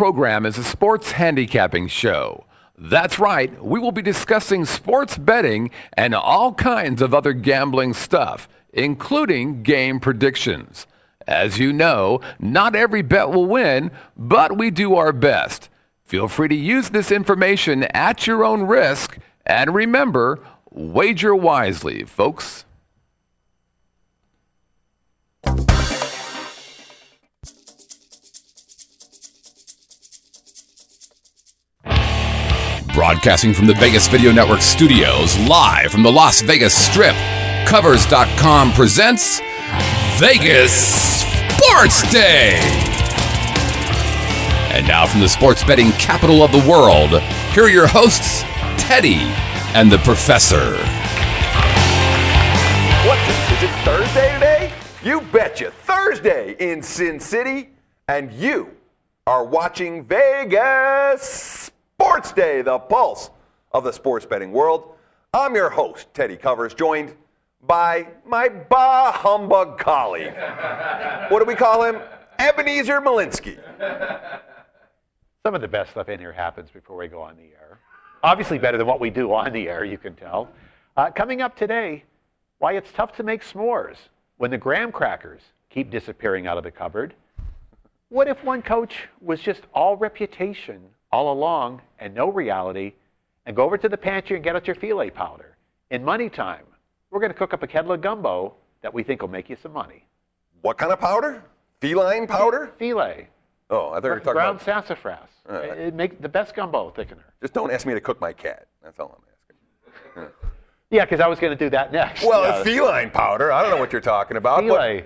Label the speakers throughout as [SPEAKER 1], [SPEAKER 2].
[SPEAKER 1] program is a sports handicapping show. That's right, we will be discussing sports betting and all kinds of other gambling stuff, including game predictions. As you know, not every bet will win, but we do our best. Feel free to use this information at your own risk, and remember, wager wisely, folks.
[SPEAKER 2] Broadcasting from the Vegas Video Network studios, live from the Las Vegas Strip, Covers.com presents Vegas Sports Day. And now from the sports betting capital of the world, here are your hosts, Teddy and the Professor.
[SPEAKER 3] Is it Thursday today? You betcha. Thursday in Sin City, and you are watching Vegas Sports Day, the pulse of the sports betting world. I'm your host, Teddy Covers, joined by my bah humbug colleague. What do we call him? Ebenezer Malinsky.
[SPEAKER 4] Some of the best stuff in here happens before we go on the air. Obviously better than what we do on the air, you can tell. Coming up today, why it's tough to make s'mores when the graham crackers keep disappearing out of the cupboard. What if one coach was just all reputation all along and no reality, and go over to the pantry and get out your filet powder? In money time, we're going to cook up a kettle of gumbo that we think will make you some money.
[SPEAKER 3] What kind of powder? Feline powder?
[SPEAKER 4] Filet.
[SPEAKER 3] Oh, I thought you were talking
[SPEAKER 4] ground
[SPEAKER 3] about
[SPEAKER 4] sassafras. It makes the best gumbo thickener.
[SPEAKER 3] Just don't ask me to cook my cat. That's all I'm asking.
[SPEAKER 4] Yeah, because I was going to do that next.
[SPEAKER 3] Well, feline powder. I don't know what you're talking about.
[SPEAKER 4] Filet.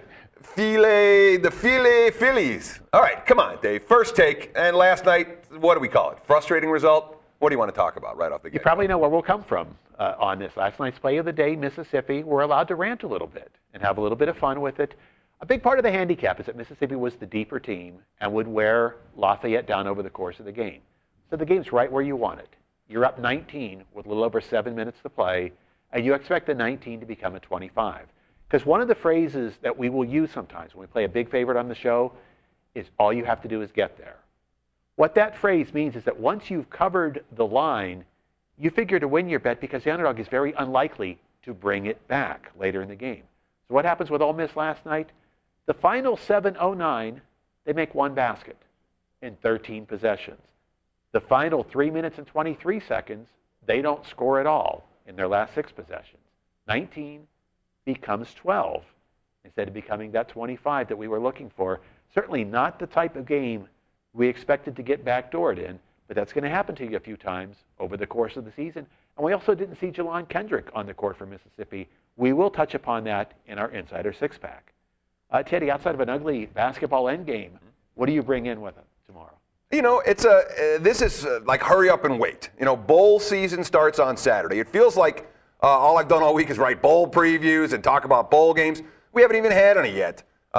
[SPEAKER 3] The filet Phillies. All right, come on, Dave. First take. And last night, what do we call it? Frustrating result? What do you want to talk about right off the gate?
[SPEAKER 4] You probably know where we'll come from on this. Last night's play of the day, Mississippi, we're allowed to rant a little bit and have a little bit of fun with it. A big part of the handicap is that Mississippi was the deeper team and would wear Lafayette down over the course of the game. So the game's right where you want it. You're up 19 with a little over 7 minutes to play, and you expect the 19 to become a 25. Because one of the phrases that we will use sometimes when we play a big favorite on the show is all you have to do is get there. What that phrase means is that once you've covered the line, you figure to win your bet because the underdog is very unlikely to bring it back later in the game. So what happens with Ole Miss last night? The final 7:09, they make one basket in 13 possessions. The final 3 minutes and 23 seconds, they don't score at all in their last 6 possessions. 19 becomes 12 instead of becoming that 25 that we were looking for. Certainly not the type of game we expected to get backdoored in, but that's going to happen to you a few times over the course of the season. And we also didn't see Jelon Kendrick on the court for Mississippi. We will touch upon that in our Insider Six-Pack. Teddy, outside of an ugly basketball endgame, what do you bring in with it tomorrow?
[SPEAKER 3] You know, this is like hurry up and wait. You know, bowl season starts on Saturday. It feels like all I've done all week is write bowl previews and talk about bowl games. We haven't even had any yet.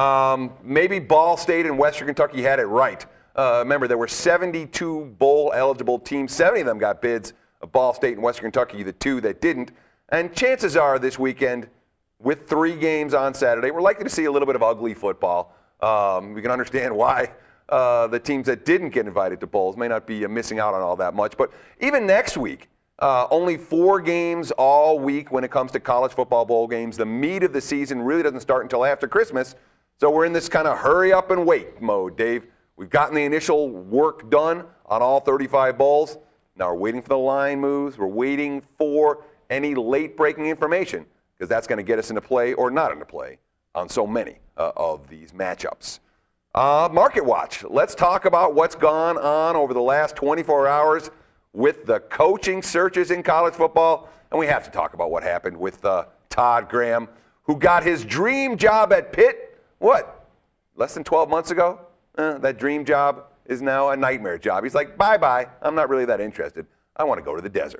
[SPEAKER 3] Maybe Ball State and Western Kentucky had it right. Remember, there were 72 bowl-eligible teams. 70 of them got bids. Ball State and Western Kentucky, the 2 that didn't. And chances are this weekend, with 3 games on Saturday, we're likely to see a little bit of ugly football. We can understand why the teams that didn't get invited to bowls may not be missing out on all that much. But even next week, only 4 games all week when it comes to college football bowl games. The meat of the season really doesn't start until after Christmas. So we're in this kind of hurry up and wait mode, Dave. We've gotten the initial work done on all 35 bowls. Now we're waiting for the line moves. We're waiting for any late-breaking information because that's going to get us into play or not into play on so many of these matchups. Market Watch. Let's talk about what's gone on over the last 24 hours with the coaching searches in college football. And we have to talk about what happened with Todd Graham, who got his dream job at Pitt, less than 12 months ago? That dream job is now a nightmare job. He's like, bye-bye, I'm not really that interested. I want to go to the desert.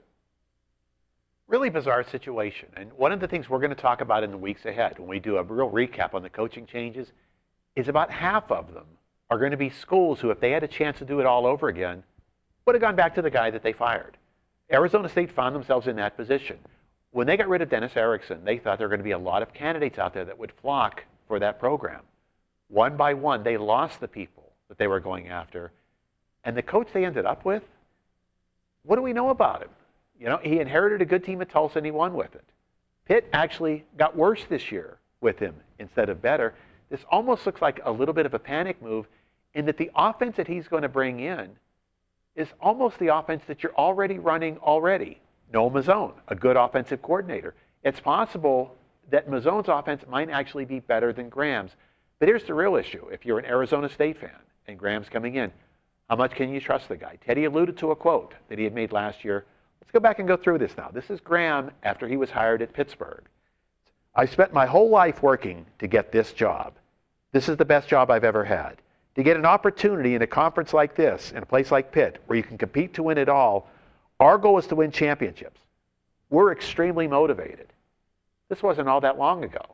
[SPEAKER 4] Really bizarre situation. And one of the things we're going to talk about in the weeks ahead when we do a real recap on the coaching changes is about half of them are going to be schools who, if they had a chance to do it all over again, would have gone back to the guy that they fired. Arizona State found themselves in that position. When they got rid of Dennis Erickson, they thought there were going to be a lot of candidates out there that would flock for that program. One by one, they lost the people that they were going after, And the coach they ended up with, what do we know about him? You know, he inherited a good team at Tulsa and he won with it. Pitt actually got worse this year with him instead of better. This almost looks like a little bit of a panic move in that the offense that he's going to bring in is almost the offense that you're already running already. Noel Mazzone, a good offensive coordinator. It's possible that Mazzone's offense might actually be better than Graham's. But here's the real issue. If you're an Arizona State fan and Graham's coming in, how much can you trust the guy? Teddy alluded to a quote that he had made last year. Let's go back and go through this now. This is Graham after he was hired at Pittsburgh. I spent my whole life working to get this job. This is the best job I've ever had. To get an opportunity in a conference like this, in a place like Pitt, where you can compete to win it all, our goal is to win championships. We're extremely motivated. This wasn't all that long ago.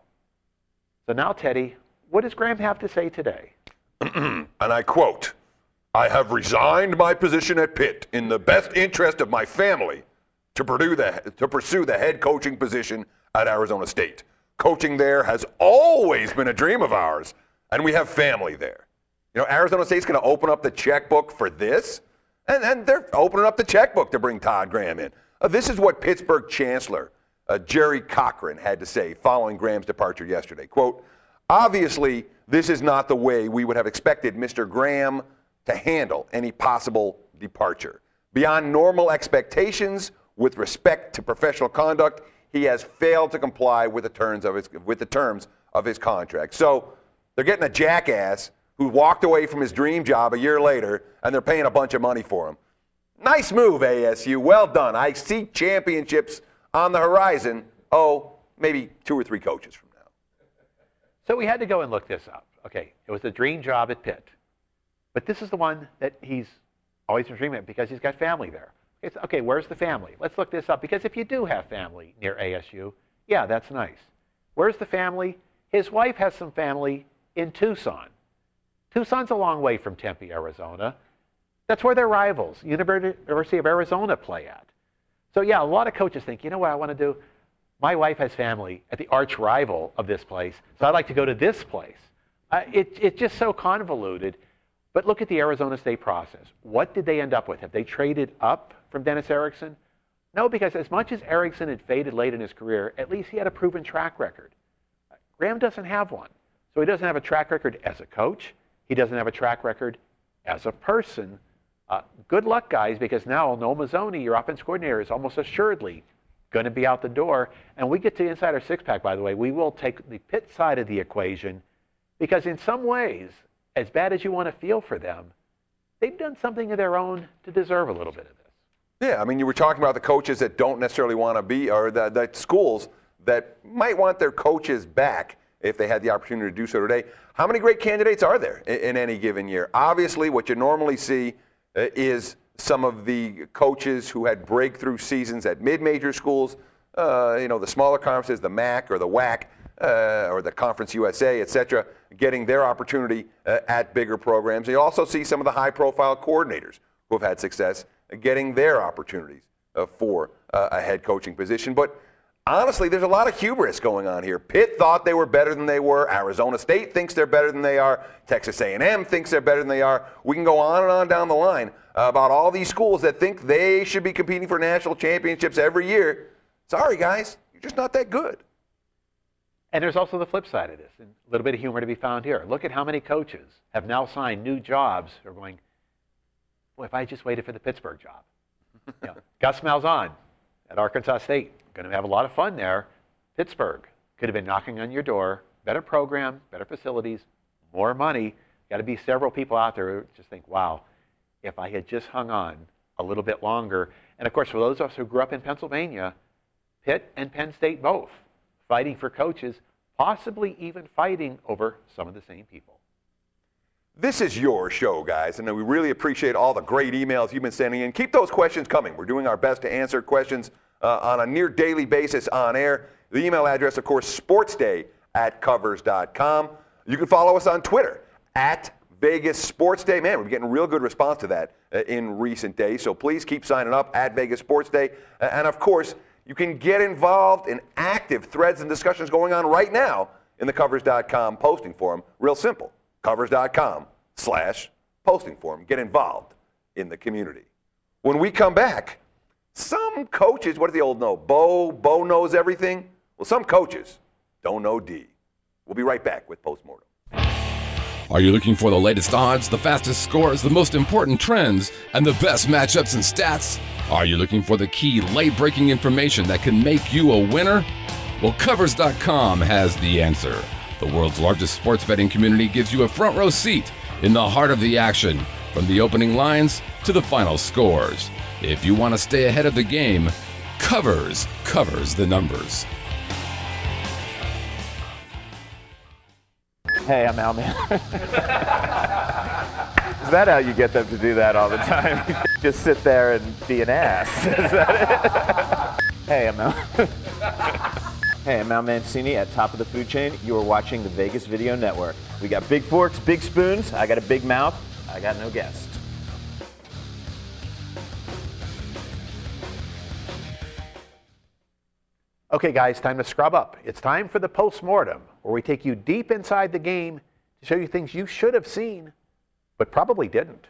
[SPEAKER 4] So now, Teddy, what does Graham have to say today?
[SPEAKER 3] And I quote, "I have resigned my position at Pitt in the best interest of my family to pursue the head coaching position at Arizona State. Coaching there has always been a dream of ours, and we have family there." You know, Arizona State's going to open up the checkbook for this, and they're opening up the checkbook to bring Todd Graham in. This is what Pittsburgh Chancellor Jerry Cochran had to say following Graham's departure yesterday. Quote, "Obviously, this is not the way we would have expected Mr. Graham to handle any possible departure. Beyond normal expectations with respect to professional conduct, he has failed to comply with the terms of his contract." So they're getting a jackass who walked away from his dream job a year later, and they're paying a bunch of money for him. Nice move, ASU. Well done. I see championships on the horizon. Oh, maybe 2 or 3 coaches from now.
[SPEAKER 4] So we had to go and look this up. Okay, it was a dream job at Pitt. But this is the one that he's always been dreaming of because he's got family there. Okay, where's the family? Let's look this up because if you do have family near ASU, yeah, that's nice. Where's the family? His wife has some family in Tucson. Tucson's a long way from Tempe, Arizona. That's where their rivals, University of Arizona, play at. So yeah, a lot of coaches think, you know what I want to do? My wife has family at the arch rival of this place, so I'd like to go to this place. It's just so convoluted. But look at the Arizona State process. What did they end up with? Have they traded up from Dennis Erickson? No, because as much as Erickson had faded late in his career, at least he had a proven track record. Graham doesn't have one. So he doesn't have a track record as a coach. He doesn't have a track record as a person. Good luck, guys, because now Noel Mazzone, your offense coordinator, is almost assuredly going to be out the door. And we get to Insider Six-Pack, by the way. We will take the Pitt side of the equation because in some ways, as bad as you want to feel for them, they've done something of their own to deserve a little bit of this.
[SPEAKER 3] Yeah, I mean, you were talking about the coaches that don't necessarily want to be, or the schools that might want their coaches back if they had the opportunity to do so today. How many great candidates are there in any given year? Obviously, what you normally see is some of the coaches who had breakthrough seasons at mid-major schools, the smaller conferences, the MAC or the WAC, or the Conference USA, et cetera, getting their opportunity at bigger programs. You also see some of the high-profile coordinators who have had success getting their opportunities for a head coaching position. But honestly, there's a lot of hubris going on here. Pitt thought they were better than they were. Arizona State thinks they're better than they are. Texas A&M thinks they're better than they are. We can go on and on down the line about all these schools that think they should be competing for national championships every year. Sorry, guys, you're just not that good.
[SPEAKER 4] And there's also the flip side of this, and a little bit of humor to be found here. Look at how many coaches have now signed new jobs who are going, boy, if I just waited for the Pittsburgh job. Gus Malzahn at Arkansas State, going to have a lot of fun there. Pittsburgh could have been knocking on your door. Better program, better facilities, more money. Got to be several people out there who just think, wow, if I had just hung on a little bit longer. And of course, for those of us who grew up in Pennsylvania, Pitt and Penn State both fighting for coaches, possibly even fighting over some of the same people.
[SPEAKER 3] This is your show, guys, and we really appreciate all the great emails you've been sending in. Keep those questions coming. We're doing our best to answer questions on a near daily basis on air. The email address, of course, sportsday@covers.com. You can follow us on Twitter @VegasSportsDay. Man, we're getting real good response to that in recent days, so please keep signing up @VegasSportsDay. And, of course, you can get involved in active threads and discussions going on right now in the Covers.com posting forum. Real simple, Covers.com/posting forum. Get involved in the community. When we come back, some coaches, what does the old know? Bo knows everything? Well, some coaches don't know D. We'll be right back with Postmortem.
[SPEAKER 2] Are you looking for the latest odds, the fastest scores, the most important trends, and the best matchups and stats? Are you looking for the key late-breaking information that can make you a winner? Well, Covers.com has the answer. The world's largest sports betting community gives you a front row seat in the heart of the action, from the opening lines to the final scores. If you want to stay ahead of the game, Covers covers the numbers.
[SPEAKER 5] Hey, I'm Al, man. Is that how you get them to do that all the time? Just sit there and be an ass. Is that it? Hey, I'm Al. Hey, I'm Al Mancini at Top of the Food Chain. You are watching the Vegas Video Network. We got big forks, big spoons. I got a big mouth. I got no guests.
[SPEAKER 4] Okay, guys, time to scrub up. It's time for the Postmortem, where we take you deep inside the game to show you things you should have seen, but probably didn't.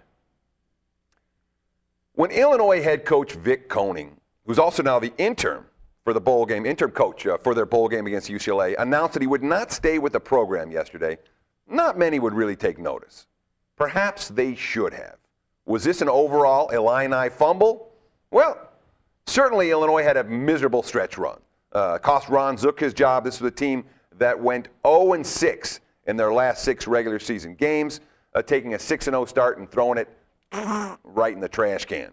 [SPEAKER 3] When Illinois head coach Vic Koenning, who's also now the interim for the bowl game, interim coach for their bowl game against UCLA, announced that he would not stay with the program yesterday, not many would really take notice. Perhaps they should have. Was this an overall Illini fumble? Well, certainly Illinois had a miserable stretch run. Cost Ron Zook his job. This was a team that went 0-6 in their last 6 regular season games, taking a 6-0 start and throwing it right in the trash can.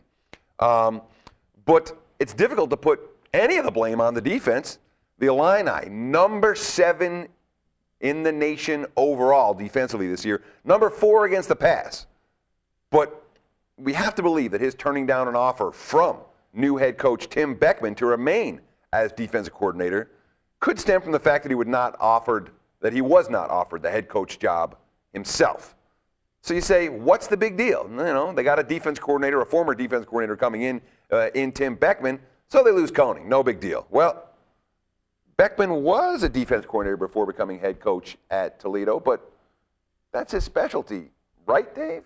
[SPEAKER 3] But it's difficult to put any of the blame on the defense. The Illini, number 7 in the nation overall defensively this year, number 4 against the pass. But we have to believe that his turning down an offer from new head coach Tim Beckman to remain as defensive coordinator could stem from the fact that he was not offered the head coach job himself. So you say, what's the big deal? You know, they got a defense coordinator, a former defense coordinator coming in Tim Beckman, so they lose Koenning. No big deal. Well, Beckman was a defense coordinator before becoming head coach at Toledo, but that's his specialty, right, Dave?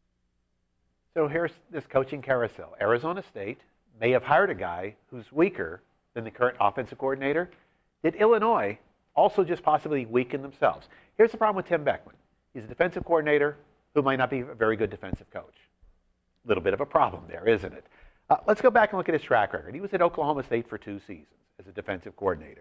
[SPEAKER 4] So here's this coaching carousel. Arizona State may have hired a guy who's weaker than the current offensive coordinator. Did Illinois also just possibly weaken themselves? Here's the problem with Tim Beckman. He's a defensive coordinator who might not be a very good defensive coach. A little bit of a problem there, isn't it? Let's go back and look at his track record. He was at Oklahoma State for 2 seasons as a defensive coordinator.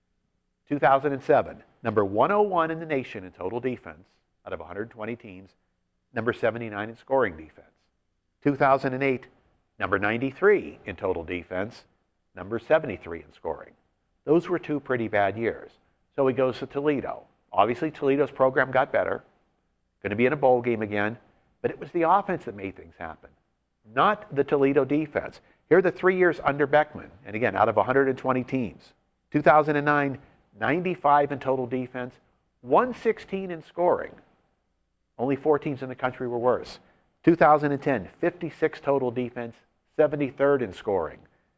[SPEAKER 4] 2007, number 101 in the nation in total defense out of 120 teams, number 79 in scoring defense. 2008, number 93 in total defense, number 73 in scoring. Those were 2 pretty bad years. So he goes to Toledo. Obviously, Toledo's program got better, going to be in a bowl game again, but it was the offense that made things happen, not the Toledo defense. Here are the 3 years under Beckman, and again, out of 120 teams. 2009, 95 in total defense, 116 in scoring. Only 4 teams in the country were worse. 2010, 56 total defense, 73rd in scoring.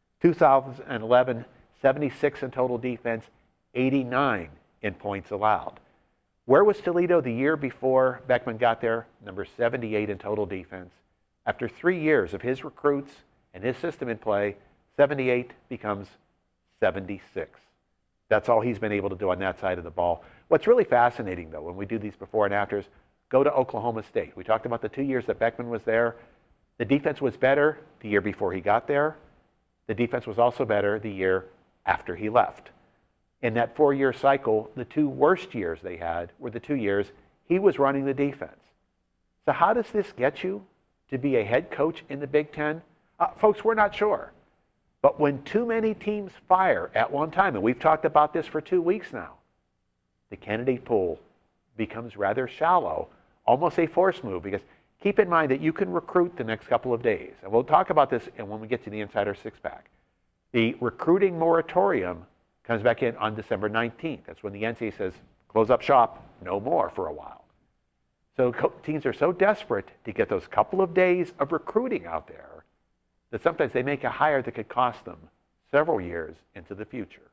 [SPEAKER 4] 2011, 76 in total defense, 89 in points allowed. Where was Toledo the year before Beckman got there? Number 78 in total defense. After 3 years of his recruits and his system in play, 78 becomes 76. That's all he's been able to do on that side of the ball. What's really fascinating, though, when we do these before and afters, go to Oklahoma State. We talked about the 2 years that Beckman was there. The defense was better the year before he got there. The defense was also better the year after he left. In that 4-year cycle, the 2 worst years they had were the 2 years he was running the defense. So how does this get you to be a head coach in the Big Ten? Folks, we're not sure. But when too many teams fire at one time, and we've talked about this for 2 weeks now, the candidate pool becomes rather shallow, almost a forced move, because keep in mind that you can recruit the next couple of days. And we'll talk about this when we get to the Insider Six-Pack. The recruiting moratorium comes back in on December 19th. That's when the NCAA says, close up shop, no more for a while. So teams are so desperate to get those couple of days of recruiting out there that sometimes they make a hire that could cost them several years into the future.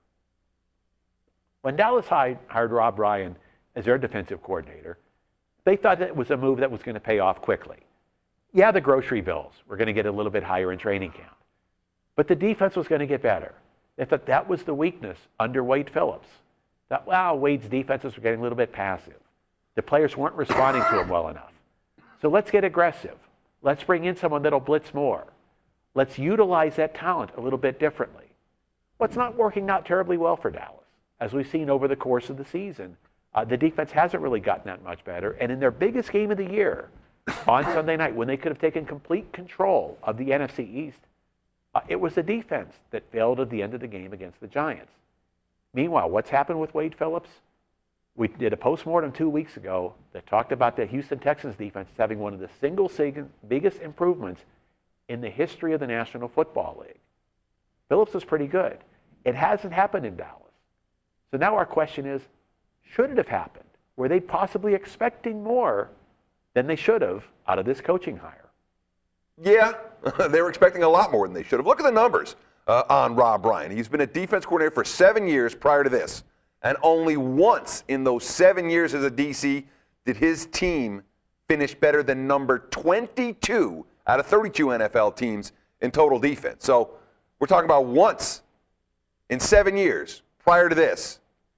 [SPEAKER 4] When Dallas hired Rob Ryan as their defensive coordinator, they thought that it was a move that was going to pay off quickly. Yeah, the grocery bills were going to get a little bit higher in training camp. But the defense was going to get better. They thought that was the weakness under Wade Phillips. That, wow, Wade's defenses were getting a little bit passive. The players weren't responding to him well enough. So let's get aggressive. Let's bring in someone that'll blitz more. Let's utilize that talent a little bit differently. What's not working out terribly well for Dallas? As we've seen over the course of the season, the defense hasn't really gotten that much better. And in their biggest game of the year, on Sunday night, when they could have taken complete control of the NFC East, it was the defense that failed at the end of the game against the Giants. Meanwhile, what's happened with Wade Phillips? We did a postmortem 2 weeks ago that talked about the Houston Texans defense having one of the single biggest improvements in the history of the National Football League. Phillips was pretty good. It hasn't happened in Dallas. So now our question is, should it have happened? Were they possibly expecting more than they should have out of this coaching hire?
[SPEAKER 3] Yeah, they were expecting a lot more than they should have. Look at the numbers on Rob Ryan. He's been a defense coordinator for 7 years prior to this. And only once in those 7 years as a DC did his team finish better than number 22 out of 32 NFL teams in total defense. So we're talking about once in 7 years prior to this,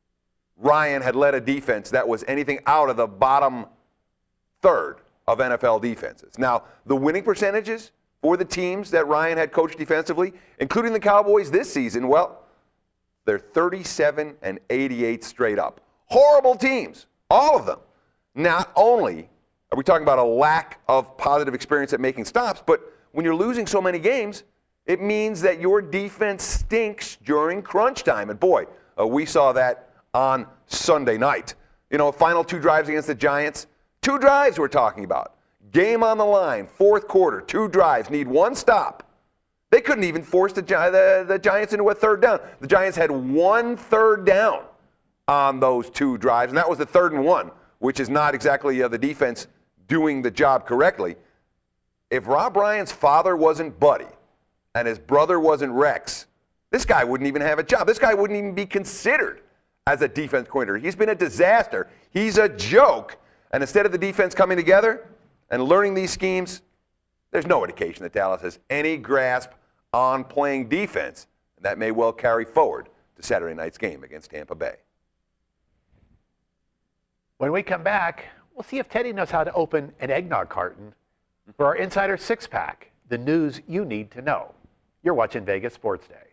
[SPEAKER 3] Ryan had led a defense that was anything out of the bottom third of NFL defenses. Now, the winning percentages for the teams that Ryan had coached defensively, including the Cowboys this season, well, they're 37 and 88 straight up. Horrible teams, all of them. Not only are we talking about a lack of positive experience at making stops, but when you're losing so many games, it means that your defense stinks during crunch time. And boy, we saw that on Sunday night. You know, final 2 drives against the Giants. 2 drives we're talking about. Game on the line, fourth quarter, 2 drives, need 1 stop. They couldn't even force the Giants into a 3rd down. The Giants had 1 3rd down on those 2 drives, and that was the 3rd and 1, which is not exactly the defense doing the job correctly. If Rob Ryan's father wasn't Buddy and his brother wasn't Rex, this guy wouldn't even have a job. This guy wouldn't even be considered as a defense coordinator. He's been a disaster. He's a joke. And instead of the defense coming together and learning these schemes, there's no indication that Dallas has any grasp on playing defense. And that may well carry forward to Saturday night's game against Tampa Bay.
[SPEAKER 4] When we come back, we'll see if Teddy knows how to open an eggnog carton for our Insider Six-Pack, the news you need to know. You're watching Vegas Sports Day.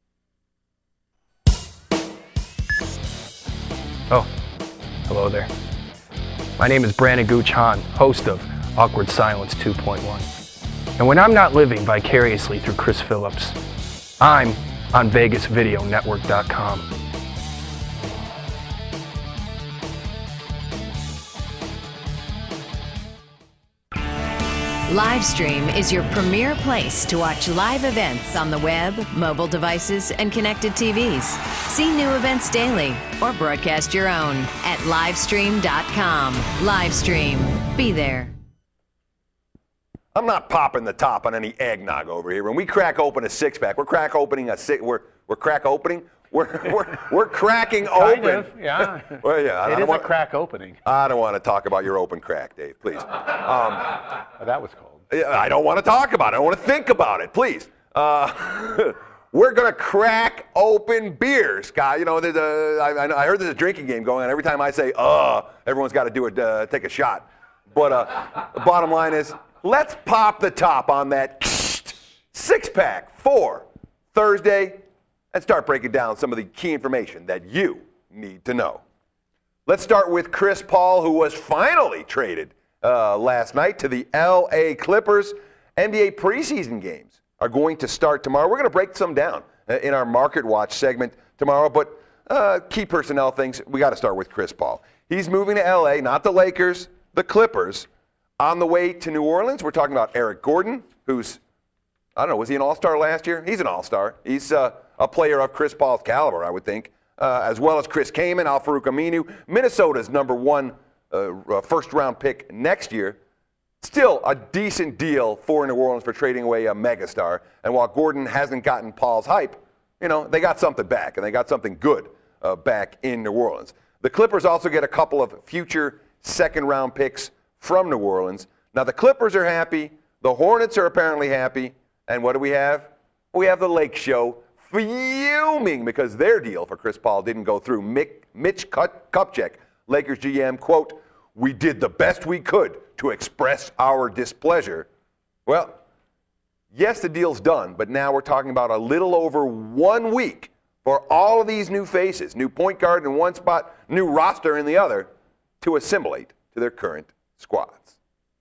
[SPEAKER 6] Oh, hello there. My name is Brandon Gooch Hahn, host of Awkward Silence 2.1. And when I'm not living vicariously through Chris Phillips, I'm on VegasVideoNetwork.com.
[SPEAKER 7] Livestream is your premier place to watch live events on the web, mobile devices, and connected TVs. See new events daily or broadcast your own at Livestream.com. Livestream. Be there.
[SPEAKER 3] I'm not popping the top on any eggnog over here. When we crack open a 6-pack, we're crack opening a six. We're crack opening. We're cracking open.
[SPEAKER 4] Kind of, yeah.
[SPEAKER 3] Well, yeah.
[SPEAKER 4] It is a crack opening.
[SPEAKER 3] I don't want to talk about your open crack, Dave. Please.
[SPEAKER 4] That was cold.
[SPEAKER 3] I don't want to talk about it. I don't want to think about it. Please. We're gonna crack open beers, guy. You know, I heard there's a drinking game going on. Every time I say everyone's got to do it, take a shot. But the bottom line is, let's pop the top on that 6-pack for Thursday and start breaking down some of the key information that you need to know. Let's start with Chris Paul, who was finally traded last night to the LA Clippers. NBA preseason games are going to start tomorrow. We're going to break some down in our Market Watch segment tomorrow, but key personnel things, we got to start with Chris Paul. He's moving to LA, not the Lakers, the Clippers. On the way to New Orleans, we're talking about Eric Gordon, who's, I don't know, was he an all-star last year? He's an all-star. He's a player of Chris Paul's caliber, I would think, as well as Chris Kaman, Al-Farouq Aminu, Minnesota's #1 first-round pick next year. Still a decent deal for New Orleans for trading away a megastar. And while Gordon hasn't gotten Paul's hype, you know, they got something back, and they got something good back in New Orleans. The Clippers also get a couple of future second-round picks from New Orleans. Now, the Clippers are happy. The Hornets are apparently happy. And what do we have? We have the Lake Show fuming because their deal for Chris Paul didn't go through. Mitch Kupchak, Lakers GM, quote, "We did the best we could to express our displeasure." Well, yes, the deal's done, but now we're talking about a little over 1 week for all of these new faces, new point guard in one spot, new roster in the other, to assimilate to their current squads.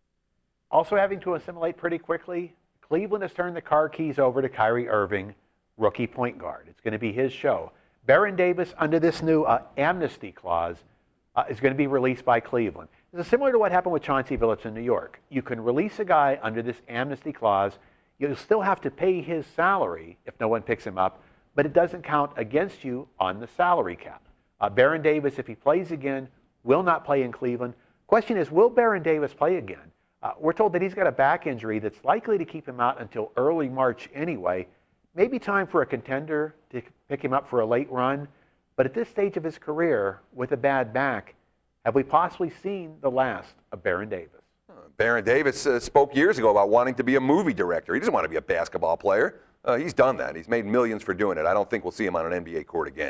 [SPEAKER 4] Also having to assimilate pretty quickly, Cleveland has turned the car keys over to Kyrie Irving, rookie point guard. It's going to be his show. Baron Davis, under this new amnesty clause, is going to be released by Cleveland. This is similar to what happened with Chauncey Billups in New York. You can release a guy under this amnesty clause. You'll still have to pay his salary if no one picks him up, but it doesn't count against you on the salary cap. Baron Davis, if he plays again, will not play in Cleveland. Question is, will Baron Davis play again? We're told that he's got a back injury that's likely to keep him out until early March anyway. Maybe time for a contender to pick him up for a late run. But at this stage of his career, with a bad back, have we possibly seen the last of Baron Davis?
[SPEAKER 3] Baron Davis spoke years ago about wanting to be a movie director. He doesn't want to be a basketball player. He's done that. He's made millions for doing it. I don't think we'll see him on an NBA court again.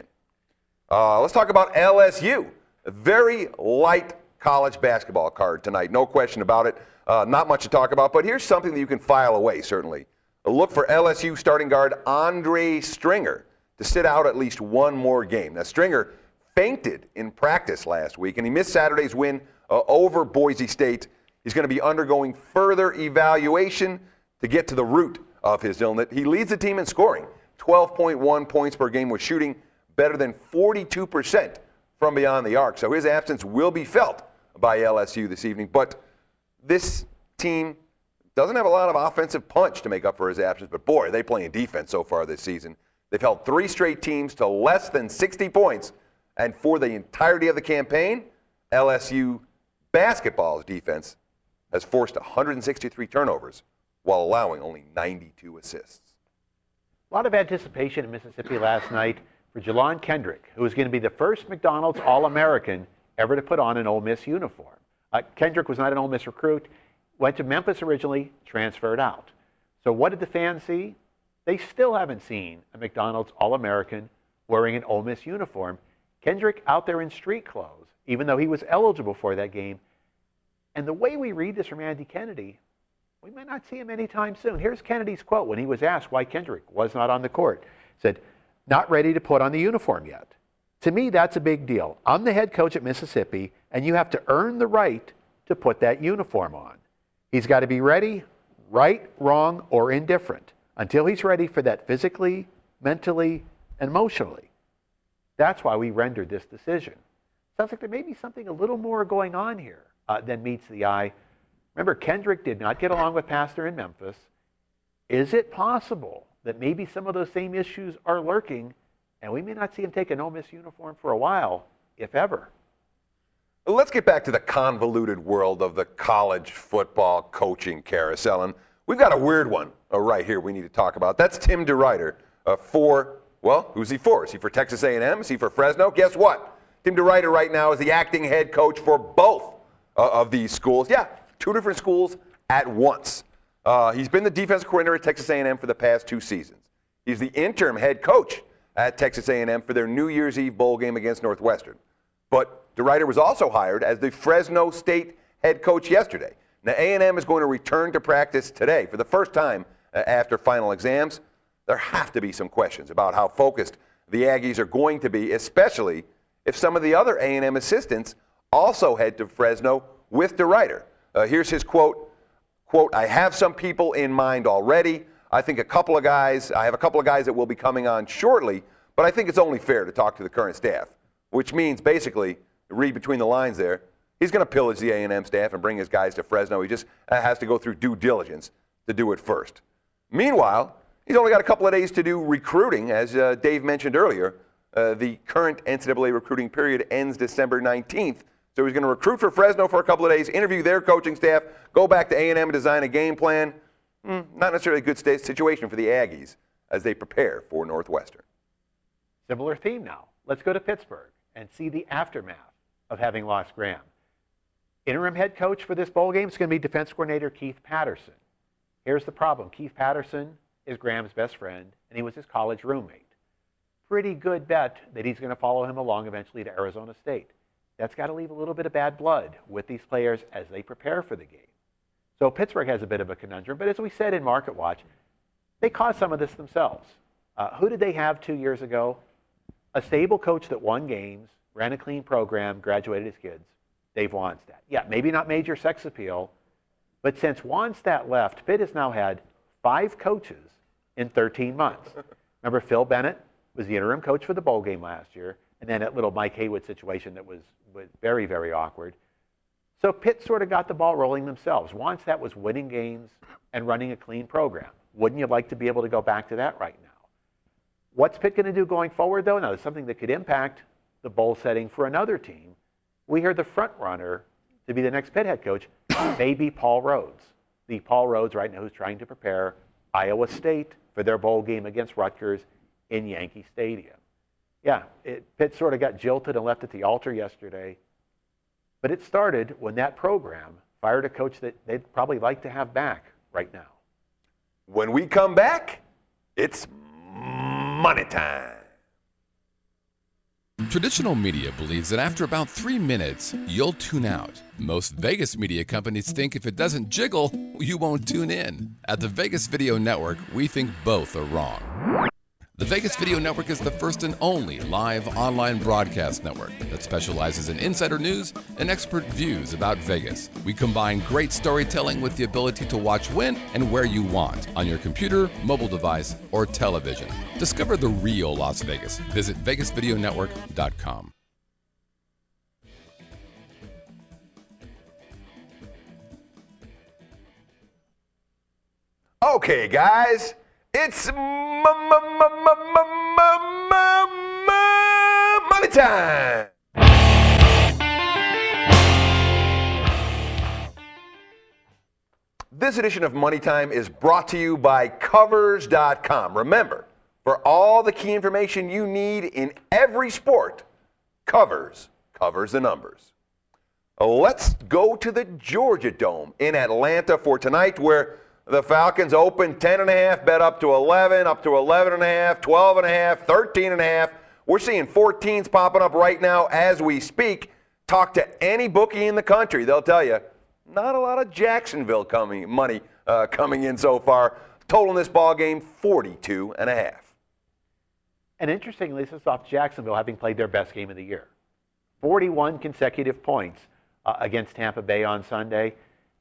[SPEAKER 3] Let's talk about LSU. A very light college basketball card tonight. No question about it. Not much to talk about, but here's something that you can file away, certainly. A look for LSU starting guard Andre Stringer to sit out at least one more game. Now, Stringer fainted in practice last week, and he missed Saturday's win over Boise State. He's going to be undergoing further evaluation to get to the root of his illness. He leads the team in scoring, 12.1 points per game, with shooting better than 42% from beyond the arc. So his absence will be felt by LSU this evening. But this team doesn't have a lot of offensive punch to make up for his absence. But boy, are they playing defense so far this season. They've held 3 straight teams to less than 60 points. And for the entirety of the campaign, LSU basketball's defense has forced 163 turnovers while allowing only 92 assists.
[SPEAKER 4] A lot of anticipation in Mississippi last night for Jelon Kendrick, who is going to be the first McDonald's All-American ever to put on an Ole Miss uniform. Kendrick was not an Ole Miss recruit, went to Memphis originally, transferred out. So what did the fans see? They still haven't seen a McDonald's All-American wearing an Ole Miss uniform. Kendrick out there in street clothes, even though he was eligible for that game. And the way we read this from Andy Kennedy, we may not see him anytime soon. Here's Kennedy's quote when he was asked why Kendrick was not on the court. He said, "Not ready to put on the uniform yet. To me, that's a big deal. I'm the head coach at Mississippi, and you have to earn the right to put that uniform on. He's got to be ready, right, wrong, or indifferent, until he's ready for that physically, mentally, and emotionally. That's why we rendered this decision." Sounds like there may be something a little more going on here than meets the eye. Remember, Kendrick did not get along with Pastor in Memphis. Is it possible that maybe some of those same issues are lurking, and we may not see him take an Ole Miss uniform for a while, if ever?
[SPEAKER 3] Let's get back to the convoluted world of the college football coaching carousel. And we've got a weird one right here we need to talk about. That's Tim DeRuyter who's he for? Is he for Texas A&M? Is he for Fresno? Guess what? Tim DeRuyter right now is the acting head coach for both of these schools. Yeah, 2 different schools at once. He's been the defensive coordinator at Texas A&M for the past 2 seasons. He's the interim head coach at Texas A&M for their New Year's Eve bowl game against Northwestern. But DeRuyter was also hired as the Fresno State head coach yesterday. Now, A&M is going to return to practice today for the first time after final exams. There have to be some questions about how focused the Aggies are going to be, especially if some of the other A&M assistants also head to Fresno with DeRuyter. Here's his quote, "I have some people in mind already. I have a couple of guys that will be coming on shortly, but I think it's only fair to talk to the current staff," which means basically, read between the lines there, he's going to pillage the A&M staff and bring his guys to Fresno. He just has to go through due diligence to do it first. Meanwhile, he's only got a couple of days to do recruiting, as Dave mentioned earlier. The current NCAA recruiting period ends December 19th. So he's going to recruit for Fresno for a couple of days, interview their coaching staff, go back to A&M and design a game plan. Not necessarily a good situation for the Aggies as they prepare for Northwestern.
[SPEAKER 4] Similar theme now. Let's go to Pittsburgh and see the aftermath of having lost Graham. Interim head coach for this bowl game is going to be defense coordinator Keith Patterson. Here's the problem. Keith Patterson is Graham's best friend, and he was his college roommate. Pretty good bet that he's going to follow him along eventually to Arizona State. That's got to leave a little bit of bad blood with these players as they prepare for the game. So Pittsburgh has a bit of a conundrum, but as we said in Market Watch, they caused some of this themselves. Who did they have 2 years ago? A stable coach that won games, ran a clean program, graduated his kids, Dave Wannstedt. Yeah, maybe not major sex appeal, but since Wannstedt left, Pitt has now had 5 coaches in 13 months. Remember, Phil Bennett was the interim coach for the bowl game last year, and then that little Mike Haywood situation that was very, very awkward. So Pitt sort of got the ball rolling themselves. Wannstedt was winning games and running a clean program. Wouldn't you like to be able to go back to that right now? What's Pitt going to do going forward, though? Now, there's something that could impact the bowl setting for another team. We heard the front runner to be the next Pitt head coach may be Paul Rhodes. The Paul Rhodes right now who's trying to prepare Iowa State for their bowl game against Rutgers in Yankee Stadium. Yeah, Pitt sort of got jilted and left at the altar yesterday. But it started when that program fired a coach that they'd probably like to have back right now.
[SPEAKER 3] When we come back, it's money time.
[SPEAKER 2] Traditional media believes that after about 3 minutes, you'll tune out. Most Vegas media companies think if it doesn't jiggle, you won't tune in. At the Vegas Video Network, we think both are wrong. The Vegas Video Network is the first and only live online broadcast network that specializes in insider news and expert views about Vegas. We combine great storytelling with the ability to watch when and where you want on your computer, mobile device, or television. Discover the real Las Vegas. Visit VegasVideoNetwork.com.
[SPEAKER 3] Okay, guys, it's money time. This edition of Money Time is brought to you by Covers.com. Remember, for all the key information you need in every sport, Covers covers the numbers. Let's go to the Georgia Dome in Atlanta for tonight, where the Falcons open 10.5, bet up to 11, up to 11.5, 12.5, 13.5. We're seeing 14s popping up right now as we speak. Talk to any bookie in the country. They'll tell you, not a lot of Jacksonville money coming in so far. Total in this ball game, 42.5.
[SPEAKER 4] And interestingly, this is off Jacksonville having played their best game of the year. 41 consecutive points against Tampa Bay on Sunday.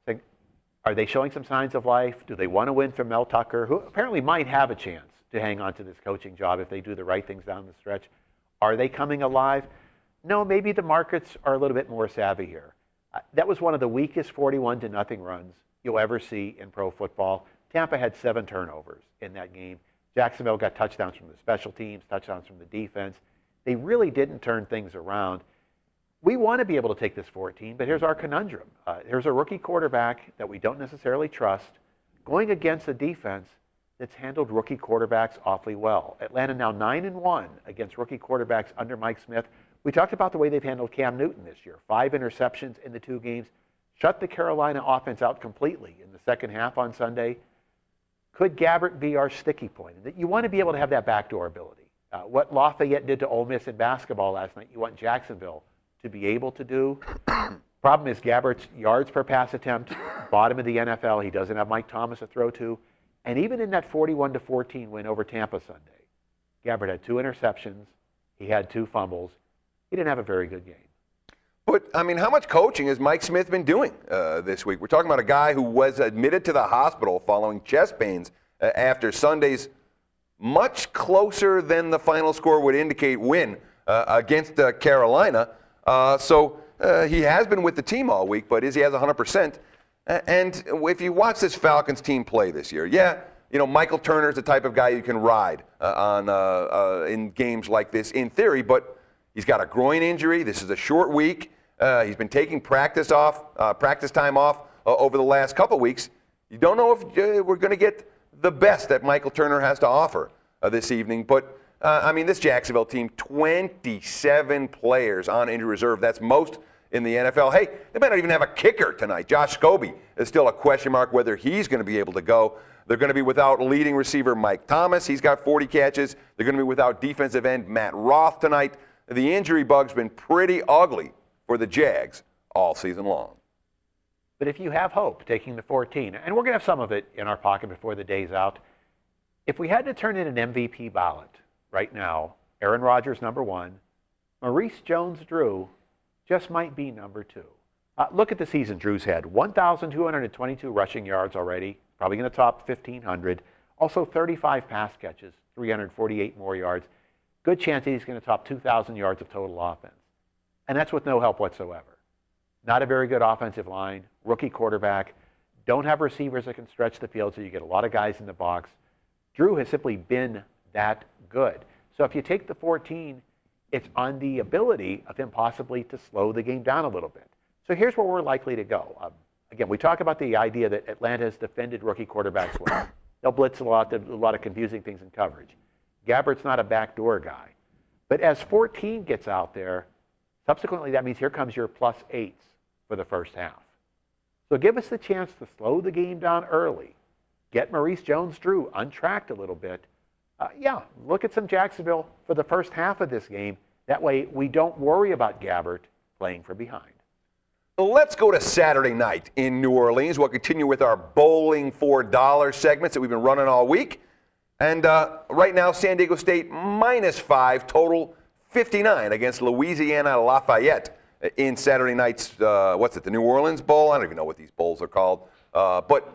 [SPEAKER 4] Are they showing some signs of life? Do they want to win for Mel Tucker, who apparently might have a chance to hang on to this coaching job if they do the right things down the stretch? Are they coming alive? No, maybe the markets are a little bit more savvy here. That was one of the weakest 41-0 runs you'll ever see in pro football. Tampa had 7 turnovers in that game. Jacksonville got touchdowns from the special teams, touchdowns from the defense. They really didn't turn things around. We want to be able to take this 14, but here's our conundrum. Here's a rookie quarterback that we don't necessarily trust going against a defense that's handled rookie quarterbacks awfully well. Atlanta now 9-1 against rookie quarterbacks under Mike Smith. We talked about the way they've handled Cam Newton this year. 5 interceptions in the 2 games. Shut the Carolina offense out completely in the second half on Sunday. Could Gabbert be our sticky point? You want to be able to have that backdoor ability. What Lafayette did to Ole Miss in basketball last night, you want Jacksonville to be able to do. Problem is Gabbert's yards per pass attempt, bottom of the NFL. He doesn't have Mike Thomas to throw to. And even in that 41-14 win over Tampa Sunday, Gabbert had 2 interceptions. He had 2 fumbles. He didn't have a very good game.
[SPEAKER 3] But, I mean, how much coaching has Mike Smith been doing this week? We're talking about a guy who was admitted to the hospital following chest pains after Sunday's much closer than the final score would indicate win against Carolina. So he has been with the team all week, but is he has 100%? And if you watch this Falcons team play this year, Michael Turner is the type of guy you can ride in games like this in theory, but he's got a groin injury. This is a short week. He's been taking practice time off over the last couple weeks. You don't know if we're going to get the best that Michael Turner has to offer this evening, but this Jacksonville team, 27 players on injury reserve. That's most in the NFL. Hey, they might not even have a kicker tonight. Josh Scobie is still a question mark whether he's going to be able to go. They're going to be without leading receiver Mike Thomas. He's got 40 catches. They're going to be without defensive end Matt Roth tonight. The injury bug's been pretty ugly for the Jags all season long.
[SPEAKER 4] But if you have hope taking the 14, and we're going to have some of it in our pocket before the day's out, if we had to turn in an MVP ballot right now, Aaron Rodgers number 1, Maurice Jones-Drew just might be number 2. Look at the season Drew's had. 1,222 rushing yards already, probably going to top 1,500. Also 35 pass catches, 348 more yards. Good chance that he's going to top 2,000 yards of total offense. And that's with no help whatsoever. Not a very good offensive line, rookie quarterback, don't have receivers that can stretch the field, so you get a lot of guys in the box. Drew has simply been that good. So if you take the 14, it's on the ability of him possibly to slow the game down a little bit. So here's where we're likely to go. Again, we talk about the idea that Atlanta has defended rookie quarterbacks well. They'll blitz a lot, a lot of confusing things in coverage. Gabbert's not a backdoor guy. But as 14 gets out there, subsequently that means here comes your +8s for the first half. So give us the chance to slow the game down early, get Maurice Jones-Drew untracked a little bit. Look at some Jacksonville for the first half of this game. That way we don't worry about Gabbert playing from behind.
[SPEAKER 3] Let's go to Saturday night in New Orleans. We'll continue with our Bowling for Dollars segments that we've been running all week. And right now, San Diego State -5, total 59 against Louisiana Lafayette in Saturday night's, the New Orleans Bowl? I don't even know what these bowls are called. But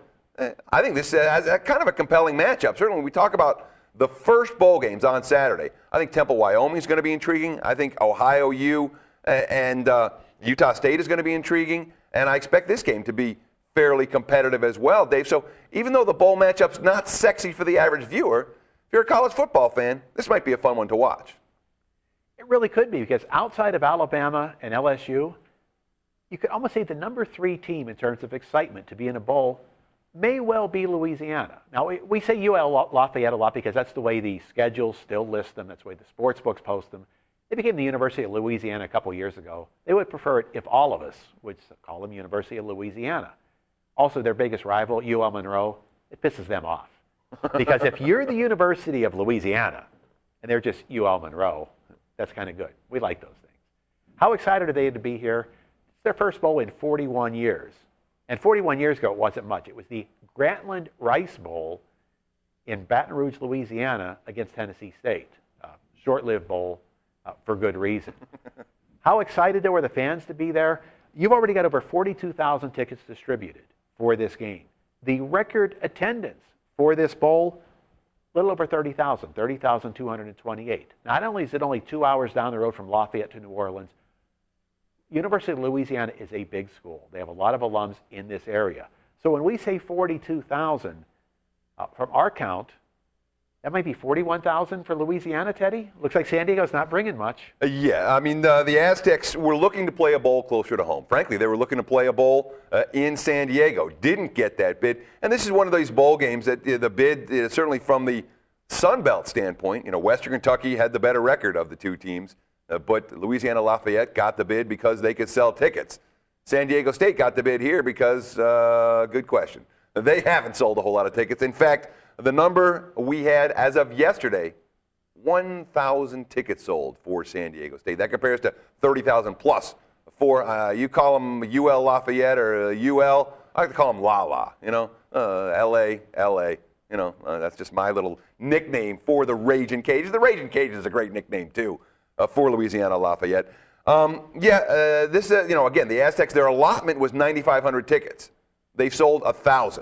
[SPEAKER 3] I think this has kind of a compelling matchup. Certainly when we talk about the first bowl games on Saturday, I think Temple, Wyoming is going to be intriguing. I think Ohio U and Utah State is going to be intriguing. And I expect this game to be fairly competitive as well, Dave. So even though the bowl matchup's not sexy for the average viewer, if you're a college football fan, this might be a fun one to watch.
[SPEAKER 4] It really could be, because outside of Alabama and LSU, you could almost say the number 3 team in terms of excitement to be in a bowl may well be Louisiana. Now, we say UL Lafayette a lot because that's the way the schedules still list them. That's the way the sports books post them. They became the University of Louisiana a couple years ago. They would prefer it if all of us would call them University of Louisiana. Also, their biggest rival, UL Monroe, it pisses them off. Because if you're the University of Louisiana and they're just UL Monroe, that's kind of good. We like those things. How excited are they to be here? It's their first bowl in 41 years. And 41 years ago, it wasn't much. It was the Grantland Rice Bowl in Baton Rouge, Louisiana, against Tennessee State. Short-lived bowl for good reason. How excited were the fans to be there? You've already got over 42,000 tickets distributed for this game. The record attendance for this bowl, little over 30,000, 30,228. Not only is it only 2 hours down the road from Lafayette to New Orleans, University of Louisiana is a big school. They have a lot of alums in this area. So when we say 42,000, from our count, that might be 41,000 for Louisiana, Teddy? Looks like San Diego's not bringing much.
[SPEAKER 3] Yeah, I mean, the Aztecs were looking to play a bowl closer to home. Frankly, they were looking to play a bowl in San Diego. Didn't get that bid. And this is one of those bowl games that the bid, certainly from the Sun Belt standpoint, Western Kentucky had the better record of the two teams, but Louisiana Lafayette got the bid because they could sell tickets. San Diego State got the bid here because, good question, they haven't sold a whole lot of tickets. In fact, the number we had as of yesterday, 1,000 tickets sold for San Diego State. That compares to 30,000 plus for, you call them UL Lafayette or UL, I like to call them LA, LA, that's just my little nickname for the Ragin' Cajuns. The Ragin' Cajuns is a great nickname, too, for Louisiana Lafayette. This, again, the Aztecs, their allotment was 9,500 tickets. They sold 1,000.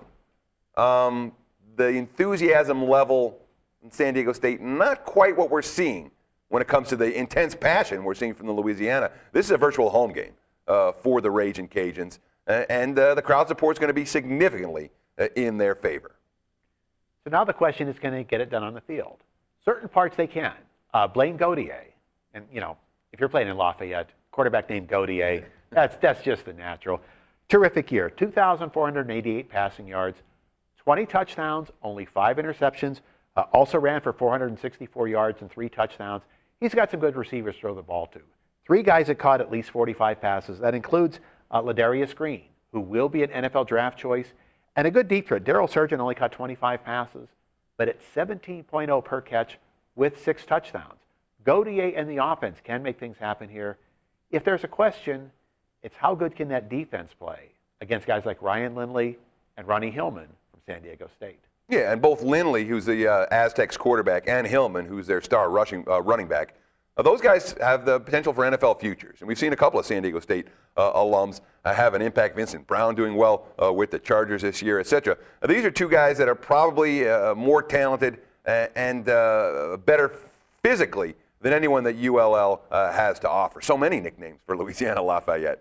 [SPEAKER 3] The enthusiasm level in San Diego State, not quite what we're seeing when it comes to the intense passion we're seeing from the Louisiana. This is a virtual home game for the Ragin' Cajuns, and the crowd support is going to be significantly in their favor.
[SPEAKER 4] So now the question is, can they get it done on the field? Certain parts they can. Blaine Gautier, and if you're playing in Lafayette, quarterback named Gautier, that's just the natural. Terrific year, 2,488 passing yards, 20 touchdowns, only 5 interceptions. Also ran for 464 yards and 3 touchdowns. He's got some good receivers to throw the ball to. 3 guys that caught at least 45 passes. That includes Ladarius Green, who will be an NFL draft choice, and a good deep threat. Daryl Surgeon only caught 25 passes, but at 17.0 per catch with 6 touchdowns. Gauthier and the offense can make things happen here. If there's a question, it's how good can that defense play against guys like Ryan Lindley and Ronnie Hillman from San Diego State.
[SPEAKER 3] Yeah, and both Lindley, who's the Aztecs quarterback, and Hillman, who's their star running back, those guys have the potential for NFL futures. And we've seen a couple of San Diego State alums have an impact. Vincent Brown doing well with the Chargers this year, etc. These are 2 guys that are probably more talented and better physically than anyone that ULL has to offer. So many nicknames for Louisiana Lafayette.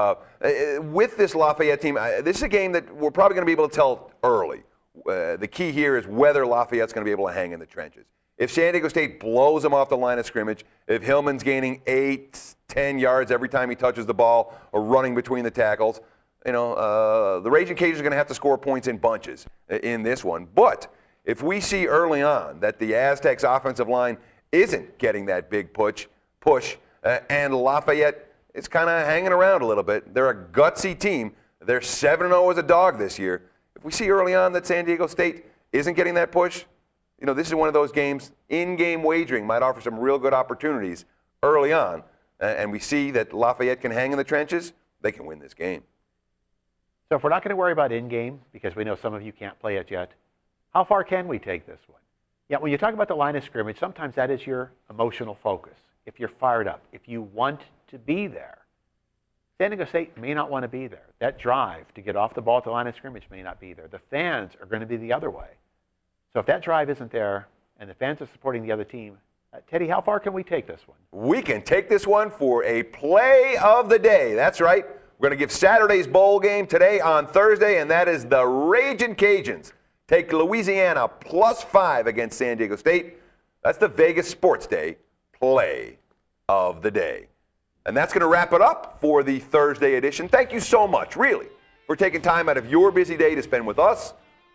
[SPEAKER 3] With this Lafayette team, this is a game that we're probably going to be able to tell early. The key here is whether Lafayette's going to be able to hang in the trenches. If San Diego State blows them off the line of scrimmage, if Hillman's gaining 8-10 yards every time he touches the ball or running between the tackles, the Raging Cajuns are going to have to score points in bunches in this one. But if we see early on that the Aztecs offensive line isn't getting that big push, and Lafayette is kind of hanging around a little bit, they're a gutsy team. They're 7-0 as a dog this year. If we see early on that San Diego State isn't getting that push, this is one of those games, in-game wagering might offer some real good opportunities early on. And we see that Lafayette can hang in the trenches, they can win this game.
[SPEAKER 4] So if we're not going to worry about in-game, because we know some of you can't play it yet, how far can we take this one? Yeah, when you talk about the line of scrimmage, sometimes that is your emotional focus. If you're fired up, if you want to be there. San Diego State may not want to be there. That drive to get off the ball at the line of scrimmage may not be there. The fans are going to be the other way. So if that drive isn't there and the fans are supporting the other team, Teddy, how far can we take this one?
[SPEAKER 3] We can take this one for a play of the day. That's right. We're going to give Saturday's bowl game today on Thursday, and that is the Ragin' Cajuns take Louisiana +5 against San Diego State. That's the Vegas Sports Day play of the day. And that's going to wrap it up for the Thursday edition. Thank you so much, really, for taking time out of your busy day to spend with us.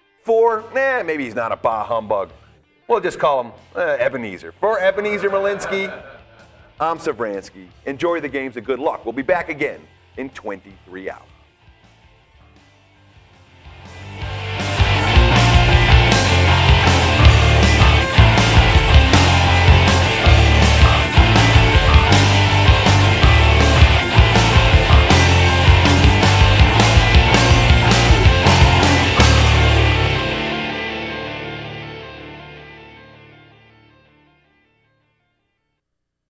[SPEAKER 3] Maybe he's not a bah humbug. We'll just call him Ebenezer. For Ebenezer Malinsky, I'm Savransky. Enjoy the games and good luck. We'll be back again in 23 hours.